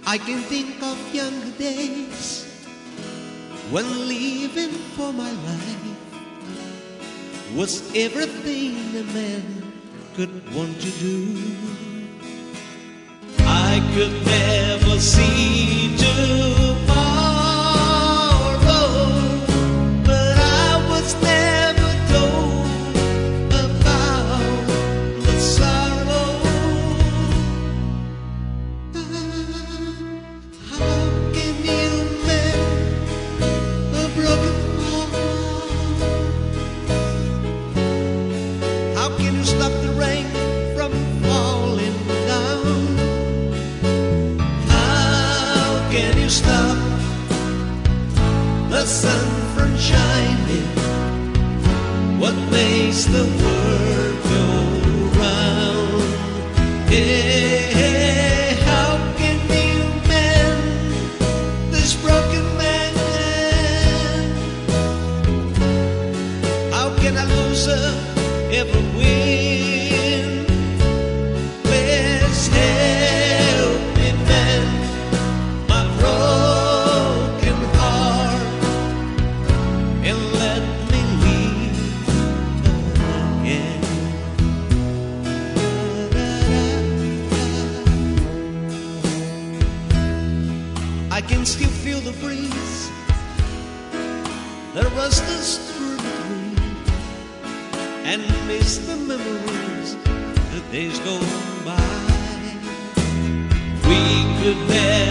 I can think of younger days when living for my life was everything a man could want to do. I could never see tomorrow, but I was never told about the sorrow. How can you mend a broken heart? How can you stop the rain from falling down? How can you stop the sun from shining? What makes the world go round? Yeah, how can you mend this broken man? How can I lose her ever win? Please help me mend my broken heart and let me live again. I can still feel the breeze that rustles through the trees and miss the memories the days go by. We could never